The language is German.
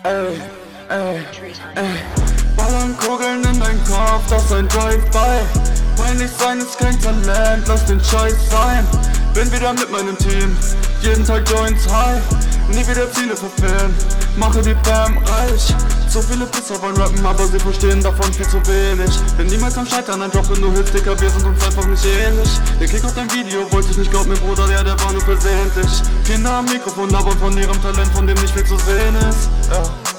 ey, ey, ey. Ballern Kugeln in dein Kopf, das ist ein Drive-By. Peinlich sein ist kein Talent, lass den Scheiß sein. Bin wieder mit meinem Team, jeden Tag Joints high. Nie wieder Ziele verfehlen, mache die Bam reich. So viele Pisser wollen rappen, aber sie verstehen davon viel zu wenig. Bin niemals am Scheitern, ein Job, wenn du hilfst, Dicker, wir sind uns einfach nicht ähnlich. Der Klick auf dein Video wollte ich nicht, glaub mir Bruder, ja, der war nur versehentlich. Kinder am Mikrofon labern von ihrem Talent, von dem nicht viel zu sehen ist, ja.